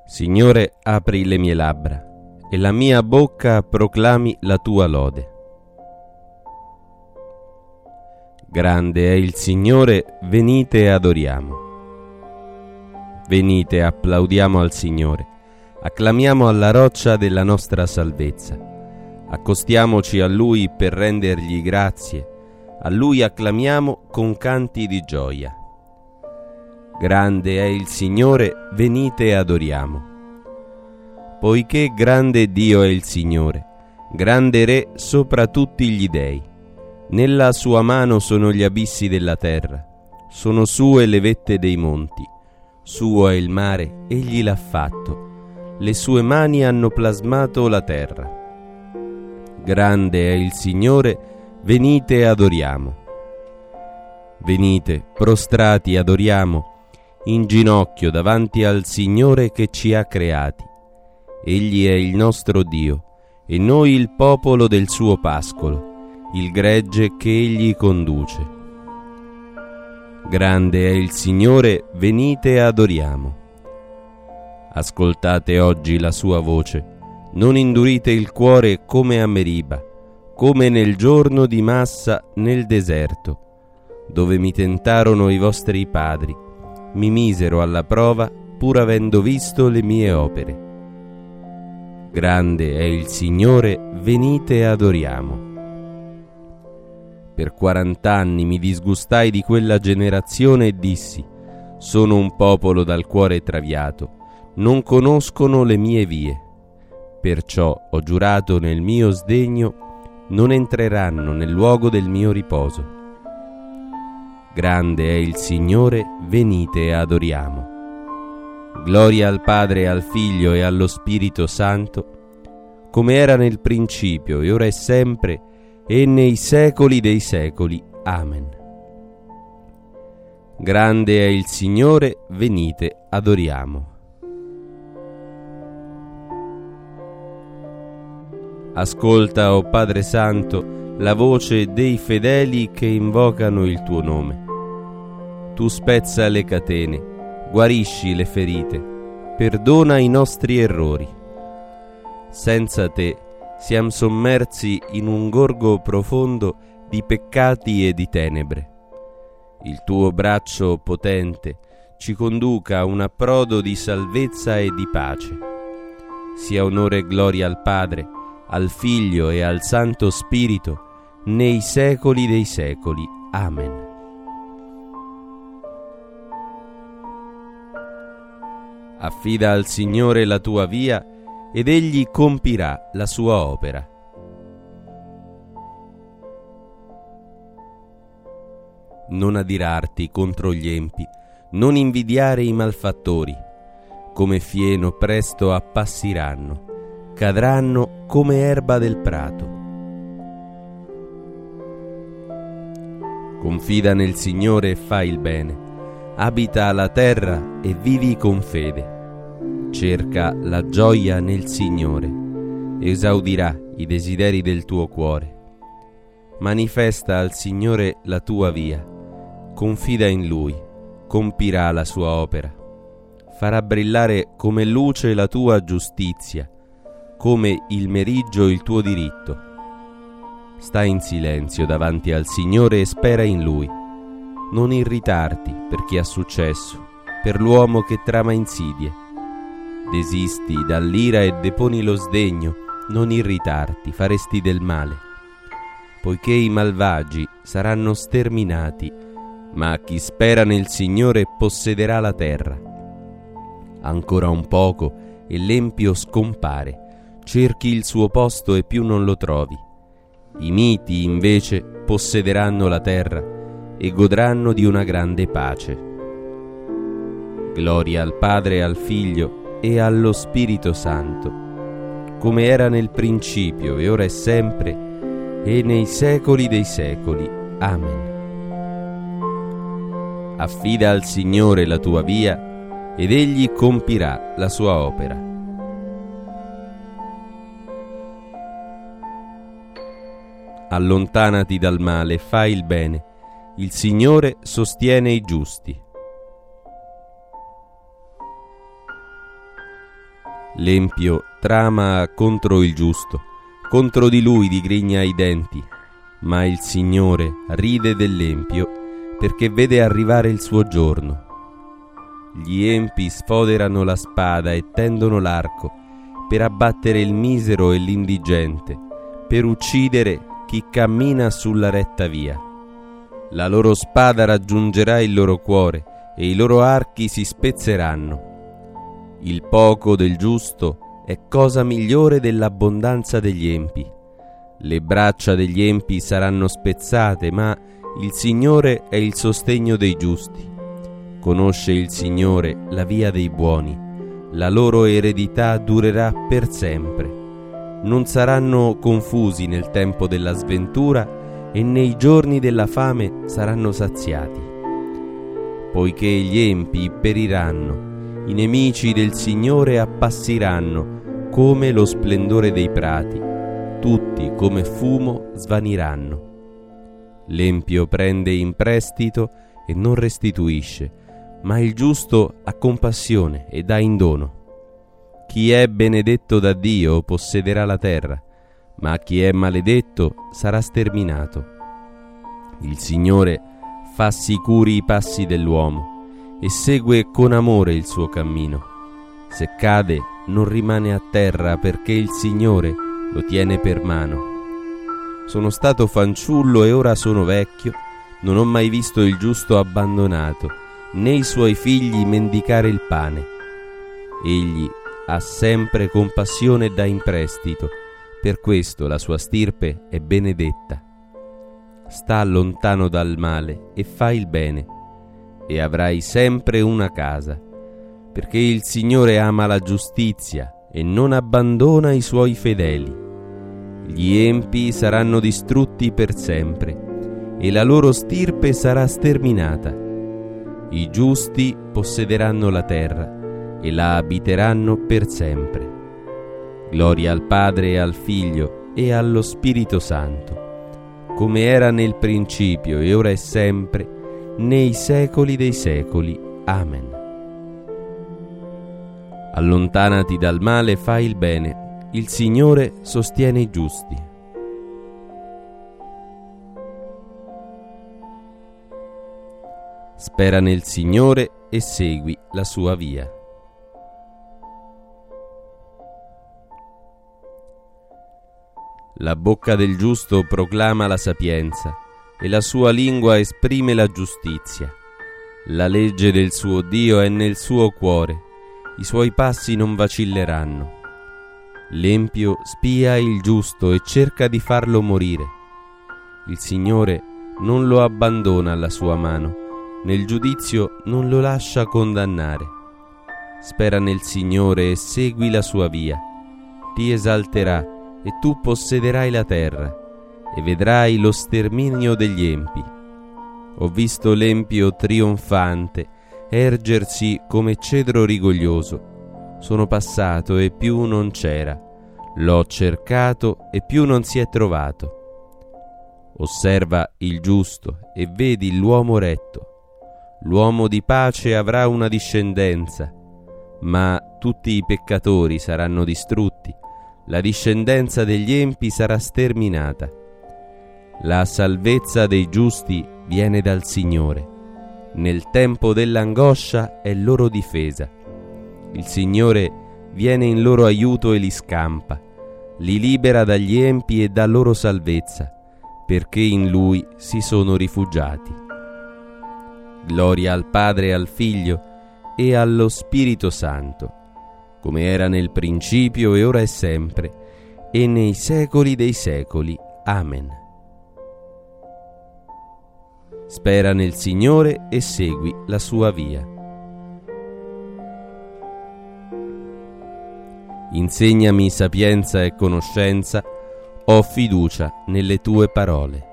Signore, apri le mie labbra, e la mia bocca proclami la tua lode. Grande è il Signore, venite e adoriamo. Venite, applaudiamo al Signore, acclamiamo alla roccia della nostra salvezza. Accostiamoci a Lui per rendergli grazie, a Lui acclamiamo con canti di gioia. Grande è il Signore, venite e adoriamo. Poiché grande Dio è il Signore, grande Re sopra tutti gli dei. Nella sua mano sono gli abissi della terra, sono sue le vette dei monti. Suo è il mare, egli l'ha fatto, le sue mani hanno plasmato la terra. Grande è il Signore, venite e adoriamo. Venite, prostrati, adoriamo, in ginocchio davanti al Signore che ci ha creati. Egli è il nostro Dio, e noi il popolo del suo pascolo, il gregge che egli conduce. Grande è il Signore, venite e adoriamo. Ascoltate oggi la sua voce, non indurite il cuore come a Meriba, come nel giorno di Massa nel deserto, dove mi tentarono i vostri padri, mi misero alla prova pur avendo visto le mie opere. Grande è il Signore, venite e adoriamo. Per 40 anni mi disgustai di quella generazione e dissi: sono un popolo dal cuore traviato, non conoscono le mie vie. Perciò ho giurato nel mio sdegno, non entreranno nel luogo del mio riposo. Grande è il Signore, venite e adoriamo. Gloria al Padre, al Figlio e allo Spirito Santo, come era nel principio, e ora e sempre, e nei secoli dei secoli. Amen. Grande è il Signore, venite, adoriamo. Ascolta, o Padre Santo, la voce dei fedeli che invocano il tuo nome. Tu spezza le catene, guarisci le ferite, perdona i nostri errori. Senza te siamo sommersi in un gorgo profondo di peccati e di tenebre. Il tuo braccio potente ci conduca a un approdo di salvezza e di pace. Sia onore e gloria al Padre, al Figlio e al Santo Spirito, nei secoli dei secoli. Amen. Affida al Signore la tua via, ed egli compirà la sua opera. Non adirarti contro gli empi, non invidiare i malfattori. Come fieno presto appassiranno, cadranno come erba del prato. Confida nel Signore e fai il bene. Abita la terra e vivi con fede. Cerca la gioia nel Signore, esaudirà i desideri del tuo cuore. Manifesta al Signore la tua via, confida in Lui, compirà la sua opera. Farà brillare come luce la tua giustizia, come il meriggio il tuo diritto. Sta in silenzio davanti al Signore e spera in Lui. Non irritarti per chi ha successo, per l'uomo che trama insidie. Desisti dall'ira e deponi lo sdegno, non irritarti, faresti del male. Poiché i malvagi saranno sterminati, ma chi spera nel Signore possederà la terra. Ancora un poco e l'empio scompare, cerchi il suo posto e più non lo trovi. I miti invece possederanno la terra e godranno di una grande pace. Gloria al Padre, al Figlio e allo Spirito Santo, come era nel principio e ora e sempre e nei secoli dei secoli. Amen. Affida al Signore la tua via, ed egli compirà la sua opera. Allontanati dal male, fai il bene. Il Signore sostiene i giusti. L'empio trama contro il giusto, contro di lui digrigna i denti, ma il Signore ride dell'empio perché vede arrivare il suo giorno. Gli empi sfoderano la spada e tendono l'arco per abbattere il misero e l'indigente, per uccidere chi cammina sulla retta via. La loro spada raggiungerà il loro cuore e i loro archi si spezzeranno. Il poco del giusto è cosa migliore dell'abbondanza degli empi. Le braccia degli empi saranno spezzate, ma il Signore è il sostegno dei giusti. Conosce il Signore la via dei buoni, la loro eredità durerà per sempre. Non saranno confusi nel tempo della sventura e nei giorni della fame saranno saziati. Poiché gli empi periranno, i nemici del Signore appassiranno come lo splendore dei prati, tutti come fumo svaniranno. L'empio prende in prestito e non restituisce, ma il giusto ha compassione e dà in dono. Chi è benedetto da Dio possederà la terra, ma chi è maledetto sarà sterminato. Il Signore fa sicuri i passi dell'uomo e segue con amore il suo cammino. Se cade non rimane a terra perché il Signore lo tiene per mano. Sono stato fanciullo e ora sono vecchio, non ho mai visto il giusto abbandonato, né i suoi figli mendicare il pane. Egli ha sempre compassione e dà in prestito, per questo la sua stirpe è benedetta. Sta lontano dal male e fai il bene, e avrai sempre una casa, perché il Signore ama la giustizia e non abbandona i suoi fedeli. Gli empi saranno distrutti per sempre, e la loro stirpe sarà sterminata. I giusti possederanno la terra e la abiteranno per sempre. Gloria al Padre e al Figlio e allo Spirito Santo, come era nel principio e ora e sempre, nei secoli dei secoli. Amen. Allontanati dal male, fai il bene, il Signore sostiene i giusti. Spera nel Signore e segui la sua via. La bocca del giusto proclama la sapienza e la sua lingua esprime la giustizia. La legge del suo Dio è nel suo cuore, i suoi passi non vacilleranno. L'empio spia il giusto e cerca di farlo morire. Il Signore non lo abbandona alla sua mano, nel giudizio non lo lascia condannare. Spera nel Signore e segui la sua via. Ti esalterà e tu possederai la terra e vedrai lo sterminio degli empi. Ho visto l'empio trionfante ergersi come cedro rigoglioso. Sono passato e più non c'era, l'ho cercato e più non si è trovato. Osserva il giusto e vedi l'uomo retto. L'uomo di pace avrà una discendenza, ma tutti i peccatori saranno distrutti. La discendenza degli empi sarà sterminata. La salvezza dei giusti viene dal Signore. Nel tempo dell'angoscia è loro difesa. Il Signore viene in loro aiuto e li scampa. Li libera dagli empi e dà loro salvezza, perché in Lui si sono rifugiati. Gloria al Padre e al Figlio e allo Spirito Santo, come era nel principio e ora e sempre, e nei secoli dei secoli. Amen. Spera nel Signore e segui la sua via. Insegnami sapienza e conoscenza, ho fiducia nelle tue parole.